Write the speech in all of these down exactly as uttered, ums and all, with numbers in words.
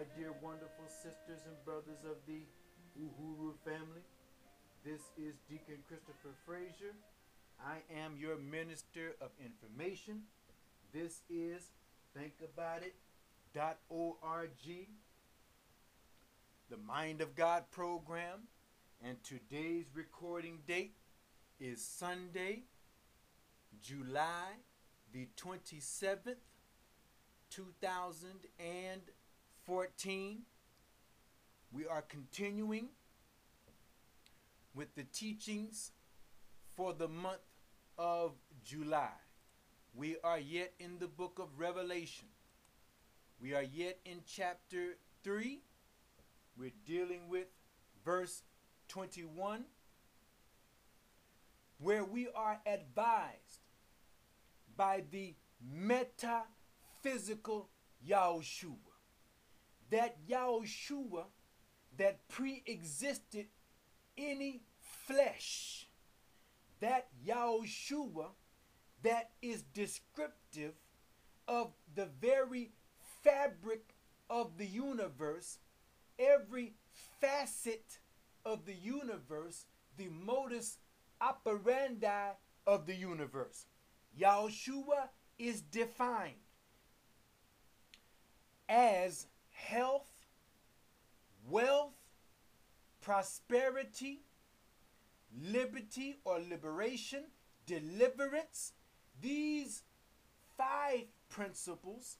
dear wonderful sisters and brothers of the Uhuru family. This is Deacon Christopher Frazier. I am your minister of information. This is think about it dot org, the Mind of God program, and today's recording date is Sunday, July the twenty-seventh, two thousand fourteen. We are continuing with the teachings for the month of July. We are yet in the book of Revelation. We are yet in chapter three. We're dealing with verse twenty-one, where we are advised by the metaphysical Yahushua, that Yahushua that pre-existed any flesh, that Yahushua that is descriptive of the very fabric of the universe, every facet of the universe, the modus operandi of the universe. Yahushua is defined as health, wealth, prosperity, liberty or liberation, deliverance. These five principles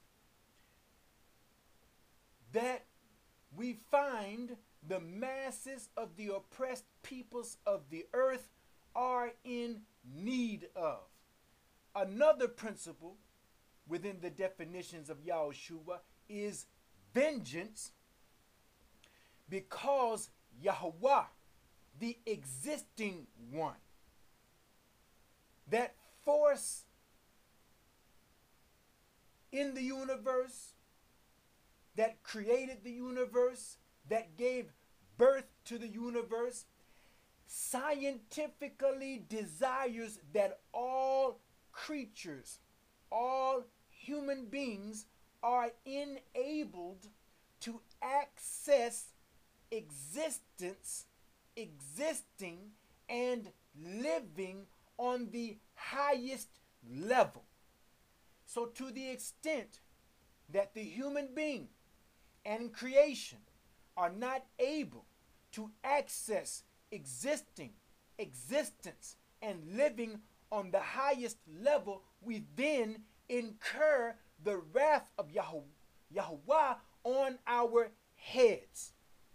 that we find the masses of the oppressed peoples of the earth are in need of. Another principle within the definitions of Yahushua is vengeance, because Yahweh, the existing one, that force in the universe, that created the universe, that gave birth to the universe, scientifically desires that all creatures, all human beings are enabled to access existence, existing, and living on the highest level. So to the extent that the human being and creation are not able to access existing, existence, and living on the highest level, we then incur the wrath of Yahweh, Yahweh on our heads.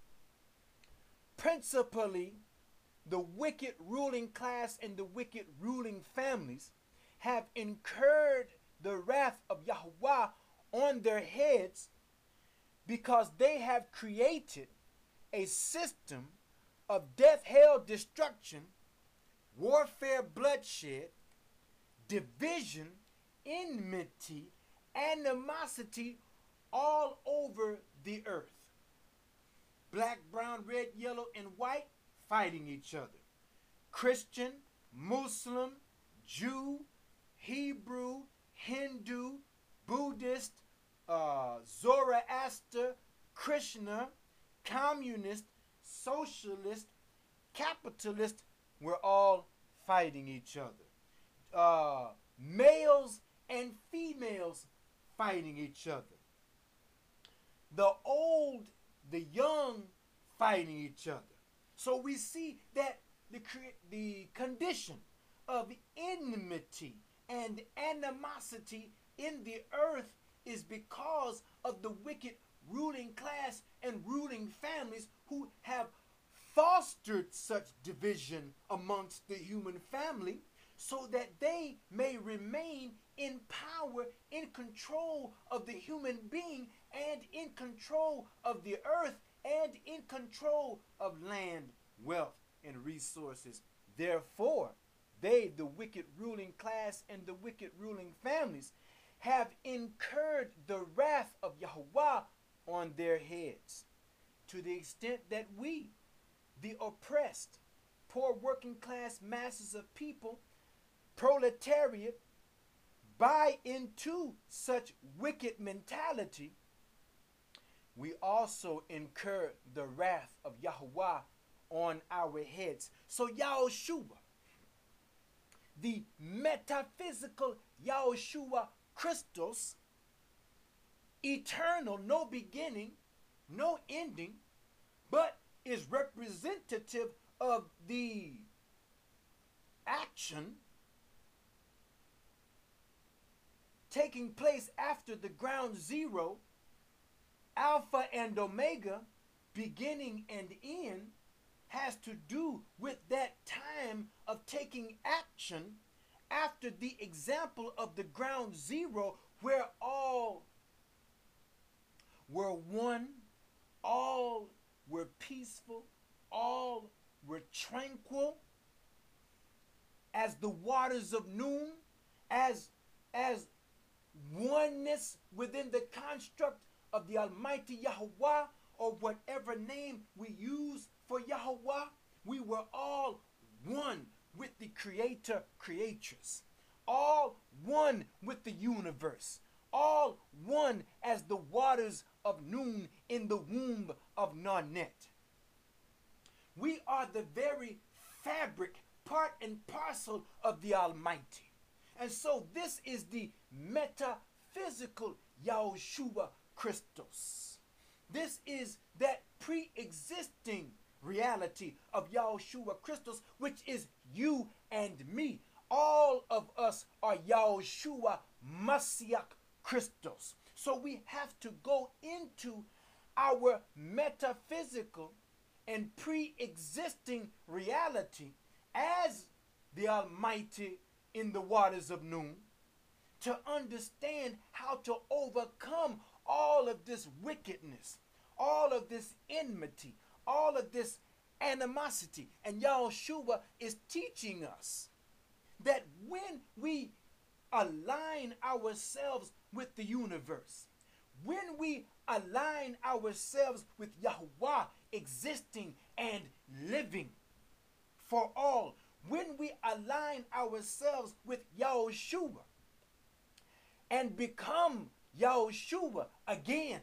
Principally, the wicked ruling class and the wicked ruling families have incurred the wrath of Yahweh on their heads because they have created a system of death, hell, destruction, warfare, bloodshed, division, enmity, animosity all over the earth. Black, brown, red, yellow, and white fighting each other. Christian, Muslim, Jew, Hebrew, Hindu, Buddhist, uh, Zoroaster, Krishna, communist, socialist, capitalist, we're all fighting each other. Uh, males and females fighting each other. The old, the young fighting each other. So we see that the, the condition of enmity and animosity in the earth is because of the wicked ruling class and ruling families who have fostered such division amongst the human family so that they may remain in power, in control of the human being, and in control of the earth, and in control of land, wealth, and resources. Therefore, they, the wicked ruling class and the wicked ruling families, have incurred the wrath of Yahweh on their heads, to the extent that we, the oppressed, poor working class masses of people, proletariat, buy into such wicked mentality we also incur the wrath of Yahuwah on our heads. So Yahushua, the metaphysical Yahushua Christos, eternal, no beginning, no ending, but is representative of the action taking place after the ground zero, Alpha and Omega, beginning and end, has to do with that time of taking action after the example of the ground zero, where all were one, all were peaceful, all were tranquil, as the waters of noon, as, as oneness within the construct of the Almighty Yahuwah, or whatever name we use for Yahuwah. We were all one with the Creator, Creatress, all one with the universe, all one as the waters of noon in the womb of Nanette. We are the very fabric, part and parcel of the Almighty. And so this is the metaphysical Yahushua Christos. This is that pre-existing reality of Yahushua Christos, which is you and me. All of us are Yahushua Mashiach Christos. So we have to go into our metaphysical and pre-existing reality as the Almighty in the waters of noon to understand how to overcome all of this wickedness, all of this enmity, all of this animosity. And Yahushua is teaching us that when we align ourselves with the universe, when we align ourselves with Yahuwah existing and living for all, when we align ourselves with Yahushua and become Yahushua again,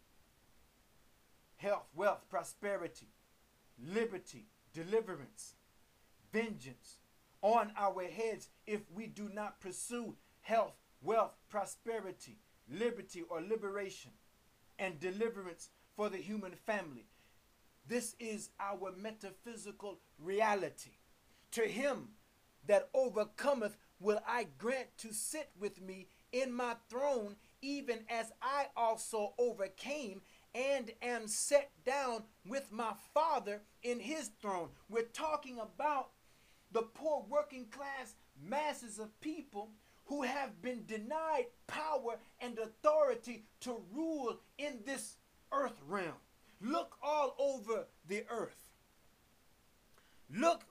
health, wealth, prosperity, liberty, deliverance, vengeance on our heads if we do not pursue health, wealth, prosperity, liberty, or liberation and deliverance for the human family. This is our metaphysical reality. To him that overcometh will I grant to sit with me in my throne, even as I also overcame and am set down with my Father in his throne. We're talking about the poor working class masses of people who have been denied power and authority to rule in this earth realm. Look all over the earth. Look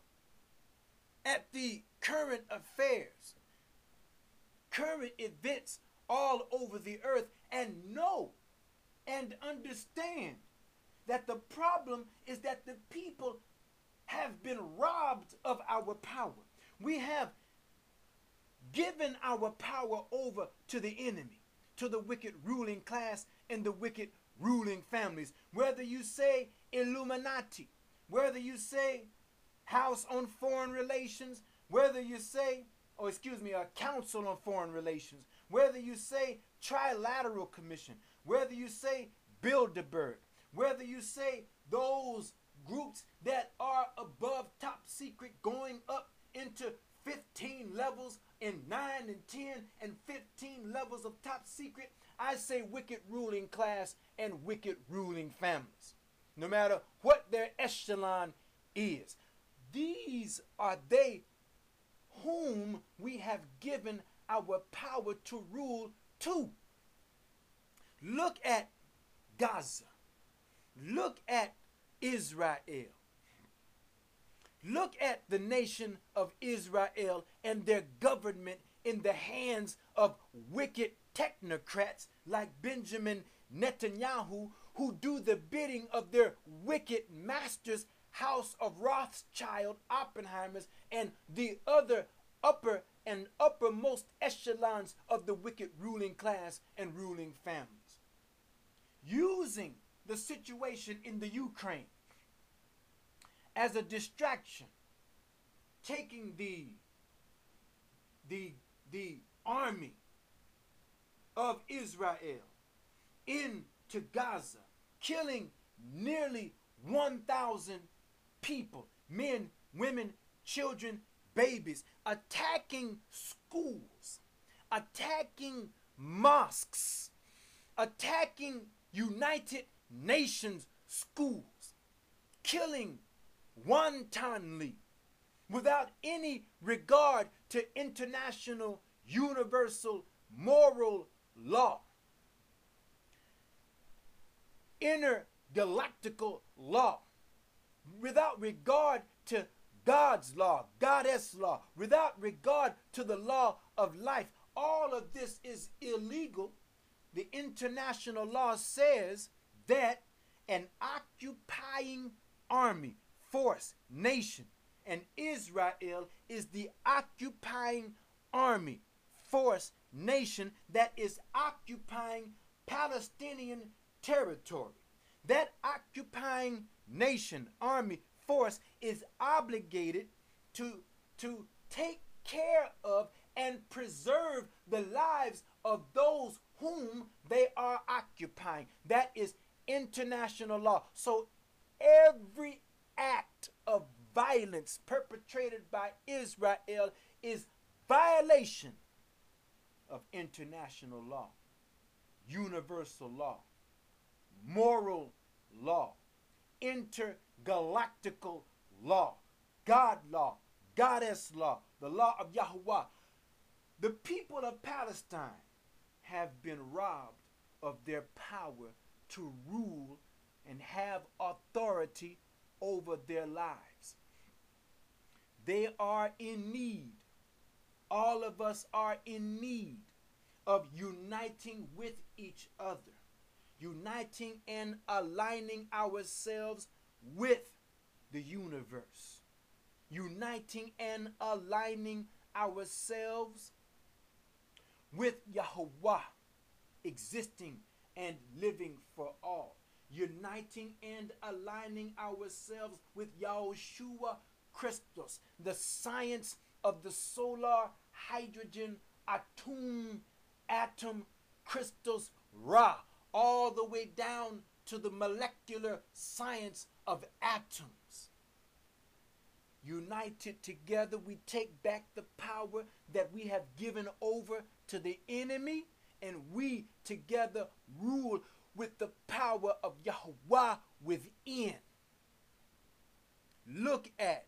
at the current affairs, current events all over the earth, and know and understand that the problem is that the people have been robbed of our power. We have given our power over to the enemy, to the wicked ruling class and the wicked ruling families. Whether you say Illuminati, whether you say House on Foreign Relations, whether you say, oh excuse me, a Council on Foreign Relations, whether you say Trilateral Commission, whether you say Bilderberg, whether you say those groups that are above top secret going up into fifteen levels and nine and ten and fifteen levels of top secret, I say wicked ruling class and wicked ruling families, no matter what their echelon is. These are they whom we have given our power to rule to. Look at Gaza. Look at Israel. Look at the nation of Israel and their government in the hands of wicked technocrats like Benjamin Netanyahu, who do the bidding of their wicked masters, House of Rothschild, Oppenheimers, and the other upper and uppermost echelons of the wicked ruling class and ruling families. Using the situation in the Ukraine as a distraction, taking the the the army of Israel into Gaza, killing nearly one thousand people, men, women, children, babies, attacking schools, attacking mosques, attacking United Nations schools, killing wantonly without any regard to international universal moral law, intergalactical law, without regard to God's law, Goddess law, without regard to the law of life. All of this is illegal. The international law says that an occupying army, force, nation, and Israel is the occupying army, force, nation that is occupying Palestinian territory. That occupying nation, army, force is obligated to, to take care of and preserve the lives of those whom they are occupying. That is international law. So every act of violence perpetrated by Israel is violation of international law, universal law, moral law, intergalactical law, God law, Goddess law, the law of Yahuwah. The people of Palestine have been robbed of their power to rule and have authority over their lives. They are in need. All of us are in need of uniting with each other, uniting and aligning ourselves with the universe, uniting and aligning ourselves with Yahuwah, existing and living for all, uniting and aligning ourselves with Yahushua Christos, the science of the solar hydrogen atom, atom crystals Ra, all the way down to the molecular science of atoms. United together, we take back the power that we have given over to the enemy, and we together rule with the power of Yahuwah within. Look at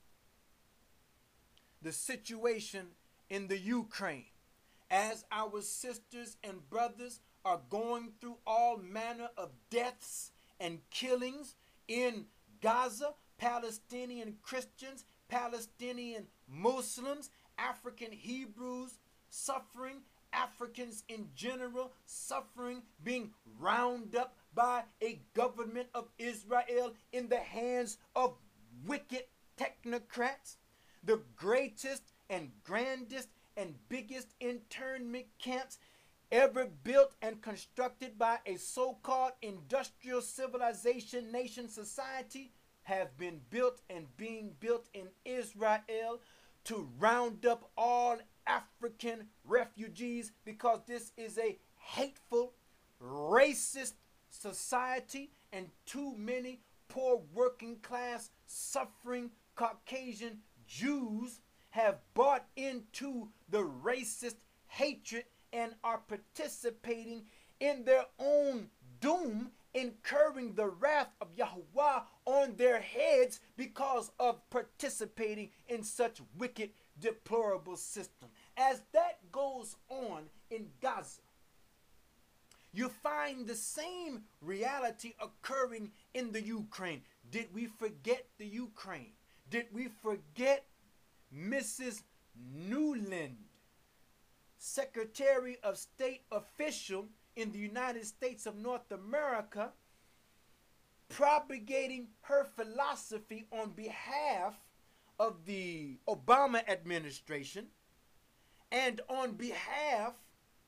the situation in the Ukraine as our sisters and brothers are going through all manner of deaths and killings in Gaza. Palestinian Christians, Palestinian Muslims, African Hebrews suffering, Africans in general suffering, being rounded up by a government of Israel in the hands of wicked technocrats. The greatest and grandest and biggest internment camps ever built and constructed by a so-called industrial civilization nation society have been built and being built in Israel to round up all African refugees, because this is a hateful, racist society, and too many poor working class suffering Caucasian Jews have bought into the racist hatred and are participating in their own doom, incurring the wrath of Yahuwah on their heads because of participating in such wicked, deplorable system. As that goes on in Gaza, you find the same reality occurring in the Ukraine. Did we forget the Ukraine? Did we forget Missus Nuland, Secretary of State official in the United States of North America, propagating her philosophy on behalf of the Obama administration and on behalf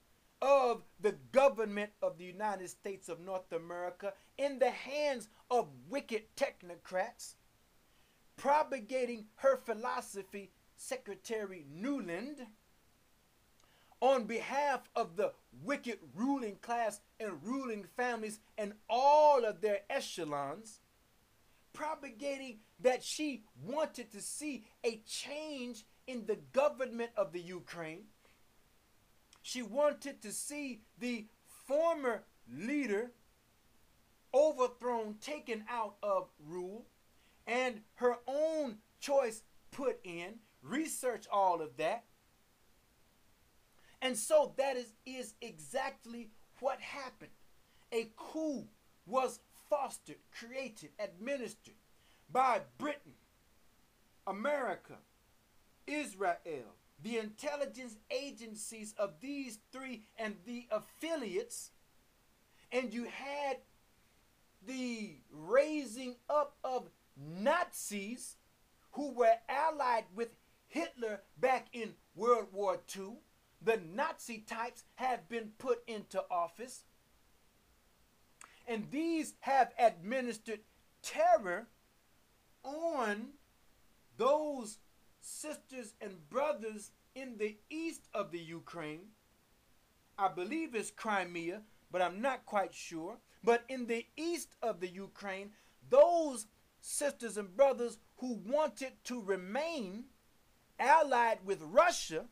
of the government of the United States of North America in the hands of wicked technocrats, propagating her philosophy, Secretary Nuland, on behalf of the wicked ruling class and ruling families and all of their echelons, propagating that she wanted to see a change in the government of the Ukraine. She wanted to see the former leader overthrown, taken out of rule, and her own choice put in. Research all of that. And so that is, is exactly what happened. A coup was fostered, created, administered by Britain, America, Israel, the intelligence agencies of these three and the affiliates, and you had the raising up of Nazis who were allied with Hitler back in World War Two. The Nazi types have been put into office, and these have administered terror on those sisters and brothers in the east of the Ukraine. I believe it's Crimea, but I'm not quite sure. But in the east of the Ukraine, those sisters and brothers who wanted to remain allied with Russia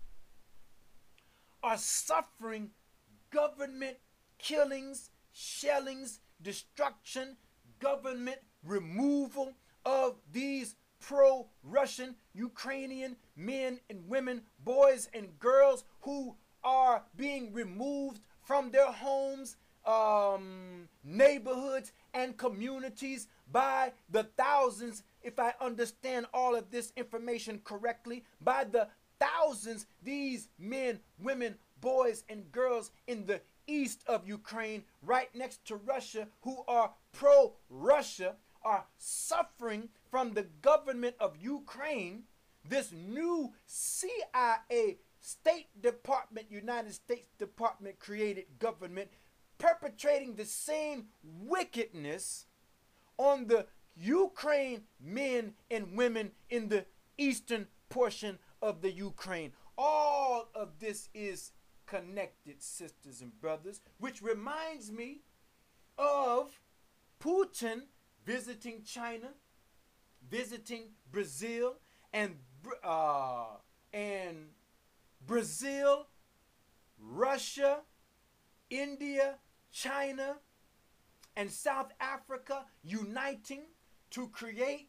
are suffering government killings, shellings, destruction, government removal of these pro-Russian Ukrainian men and women, boys and girls who are being removed from their homes, um, neighborhoods, and communities by the thousands, if I understand all of this information correctly, by the thousands. These men, women, boys, and girls in the east of Ukraine, right next to Russia, who are pro-Russia, are suffering from the government of Ukraine, this new C I A, State Department, United States Department created government, perpetrating the same wickedness on the Ukraine men and women in the eastern portion of the Ukraine. All of this is connected, sisters and brothers, which reminds me of Putin visiting China, visiting Brazil, and uh, and Brazil, Russia, India, China, and South Africa uniting to create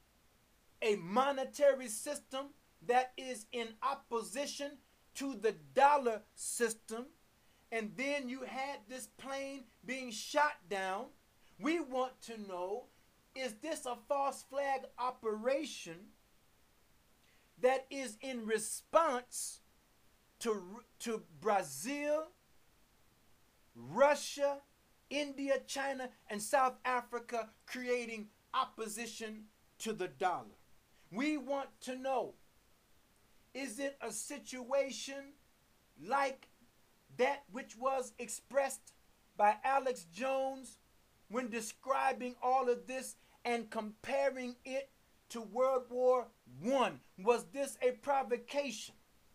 a monetary system that is in opposition to the dollar system. And then you had this plane being shot down. We want to know, is this a false flag operation that is in response to, to Brazil, Russia, India, China, and South Africa creating opposition to the dollar? We want to know, is it a situation like that which was expressed by Alex Jones when describing all of this and comparing it to World War One? Was this a provocation?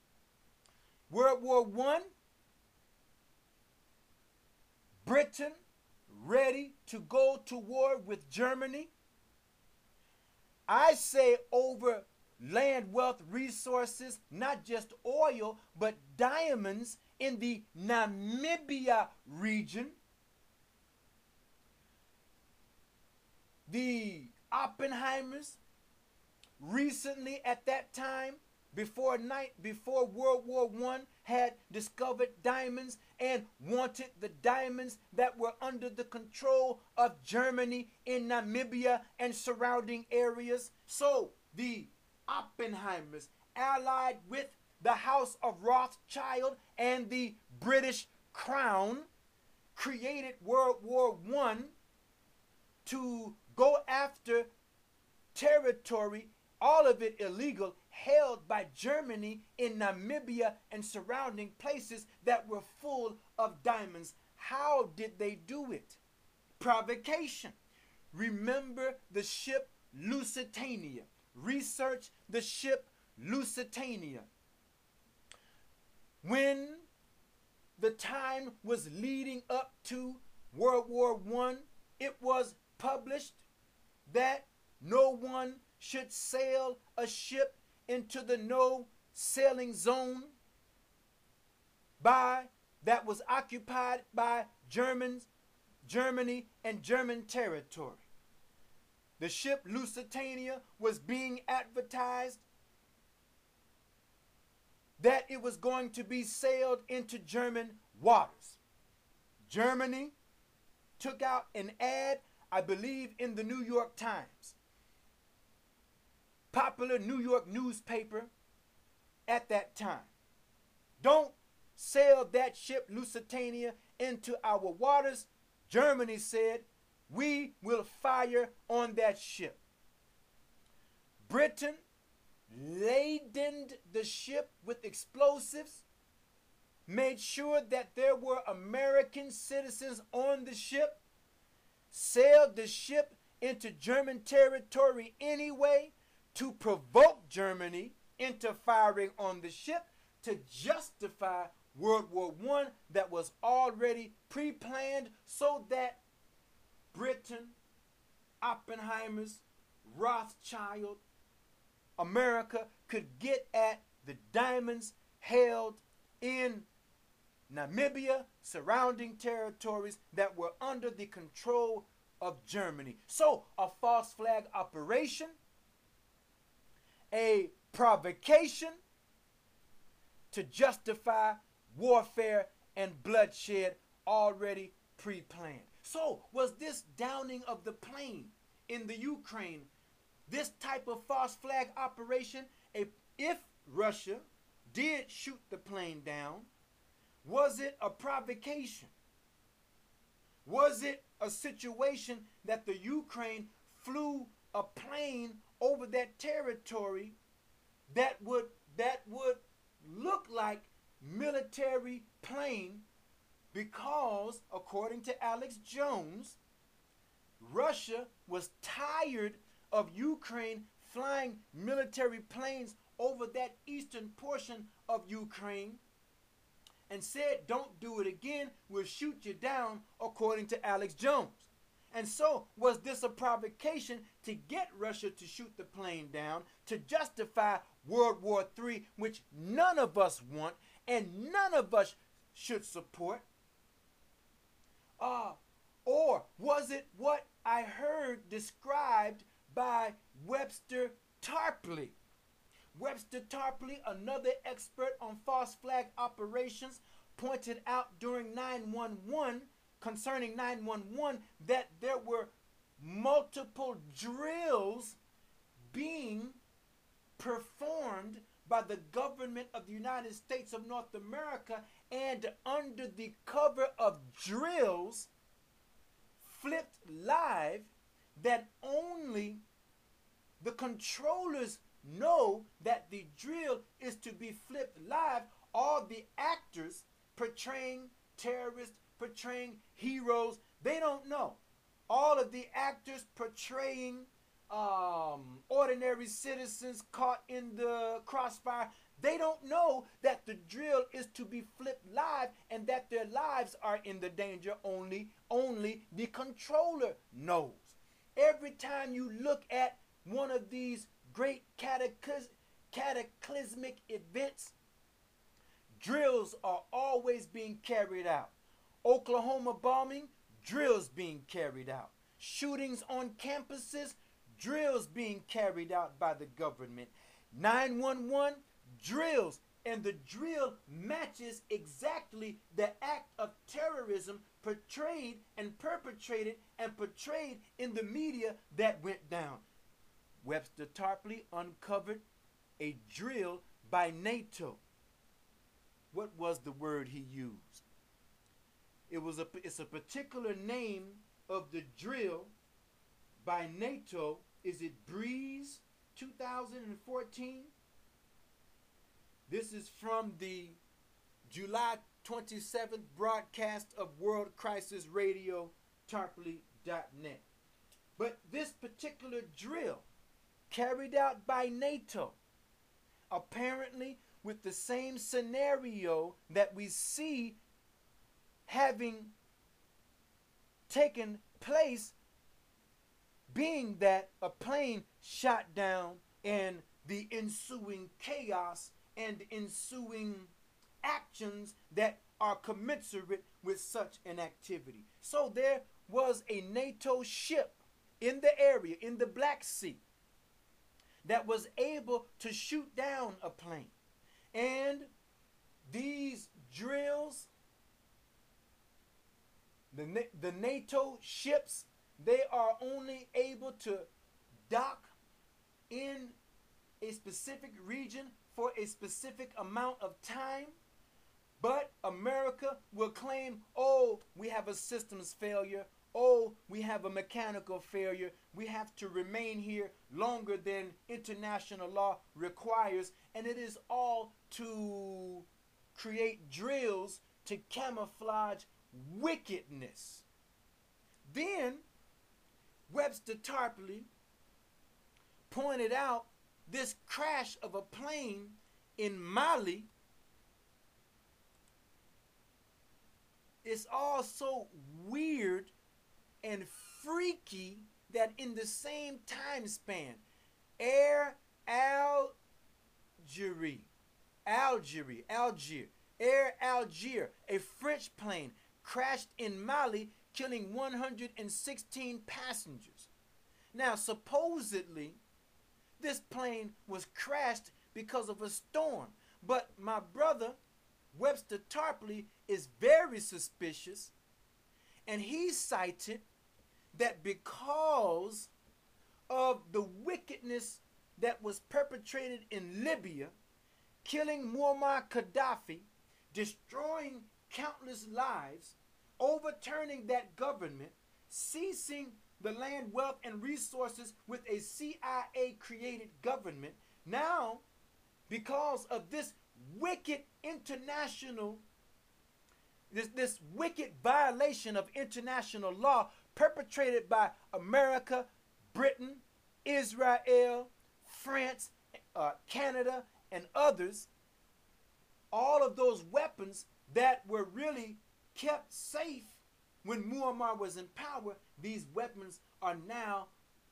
World War One, Britain ready to go to war with Germany. I say over land, wealth, resources, not just oil, but diamonds in the Namibia region. The Oppenheimers recently at that time, before night, before World War One, had discovered diamonds and wanted the diamonds that were under the control of Germany in Namibia and surrounding areas. So the Oppenheimers, allied with the House of Rothschild and the British Crown, created World War One to go after territory, all of it illegal, held by Germany in Namibia and surrounding places that were full of diamonds. How did they do it? Provocation. Remember the ship Lusitania. Research the ship Lusitania. When the time was leading up to World War One, it was published that no one should sail a ship into the no sailing zone by that was occupied by Germans, Germany and German territory. The ship Lusitania was being advertised that it was going to be sailed into German waters. Germany took out an ad, I believe, in the New York Times, popular New York newspaper at that time. Don't sail that ship Lusitania into our waters. Germany said, we will fire on that ship. Britain ladened the ship with explosives, made sure that there were American citizens on the ship, sailed the ship into German territory anyway to provoke Germany into firing on the ship to justify World War One that was already pre-planned so that Britain, Oppenheimer's, Rothschild, America could get at the diamonds held in Namibia, surrounding territories that were under the control of Germany. So, a false flag operation, a provocation to justify warfare and bloodshed already pre-planned. So, was this downing of the plane in the Ukraine, this type of false flag operation, a, if Russia did shoot the plane down, was it a provocation? Was it a situation that the Ukraine flew a plane over that territory that would that would look like military plane because, according to Alex Jones, Russia was tired of Ukraine flying military planes over that eastern portion of Ukraine and said, don't do it again, we'll shoot you down, according to Alex Jones. And so, was this a provocation to get Russia to shoot the plane down, to justify World War Three, which none of us want and none of us should support? Uh, or was it what I heard described by Webster Tarpley? Webster Tarpley, another expert on false flag operations, pointed out during nine one one, concerning nine one one, that there were multiple drills being performed by the government of the United States of North America, and under the cover of drills flipped live, that only the controllers know that the drill is to be flipped live. All the actors portraying terrorists, portraying heroes, they don't know. All of the actors portraying um, ordinary citizens caught in the crossfire, they don't know that the drill is to be flipped live and that their lives are in the danger. Only, only the controller knows. Every time you look at one of these great cataclys- cataclysmic events, drills are always being carried out. Oklahoma bombing, drills being carried out. Shootings on campuses, drills being carried out by the government. nine one one, drills, and the drill matches exactly the act of terrorism portrayed and perpetrated and portrayed in the media that went down. Webster Tarpley uncovered a drill by NATO. What was the word he used? It was a, it's a particular name of the drill by NATO. Is it Breeze two thousand fourteen? This is from the July twenty-seventh broadcast of World Crisis Radio, tarpley dot net. But this particular drill, carried out by NATO, apparently with the same scenario that we see having taken place, being that a plane shot down and the ensuing chaos and ensuing actions that are commensurate with such an activity. So there was a NATO ship in the area, in the Black Sea, that was able to shoot down a plane. And these drills, the, the NATO ships, they are only able to dock in a specific region for a specific amount of time. But America will claim, oh, we have a systems failure. Oh, we have a mechanical failure. We have to remain here longer than international law requires. And it is all to create drills to camouflage wickedness. Then Webster Tarpley pointed out this crash of a plane in Mali is all so weird and freaky that in the same time span, Air Algerie, Algerie, Algier, Air Algier, a French plane, crashed in Mali, killing one hundred sixteen passengers. Now, supposedly, this plane was crashed because of a storm. But my brother, Webster Tarpley, is very suspicious, and he cited that because of the wickedness that was perpetrated in Libya, killing Muammar Gaddafi, destroying countless lives, overturning that government, ceasing the land, wealth, and resources with a C I A-created government. Now, because of this wicked international, this, this wicked violation of international law perpetrated by America, Britain, Israel, France, uh, Canada, and others, all of those weapons that were really kept safe when Muammar was in power, these weapons are now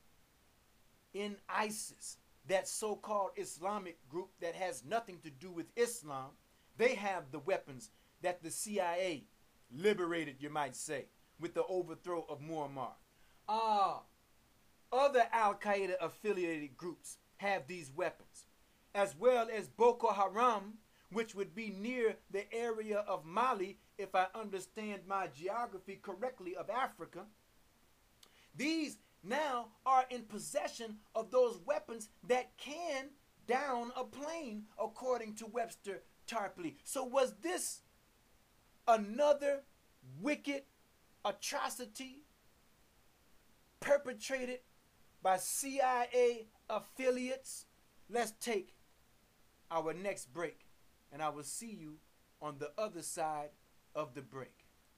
in ISIS, that so-called Islamic group that has nothing to do with Islam. They have the weapons that the C I A liberated, you might say, with the overthrow of Muammar. Uh, other Al-Qaeda affiliated groups have these weapons, as well as Boko Haram, which would be near the area of Mali, if I understand my geography correctly, of Africa. These now are in possession of those weapons that can down a plane, according to Webster Tarpley. So was this another wicked atrocity perpetrated by C I A affiliates? Let's take our next break, and I will see you on the other side of the break.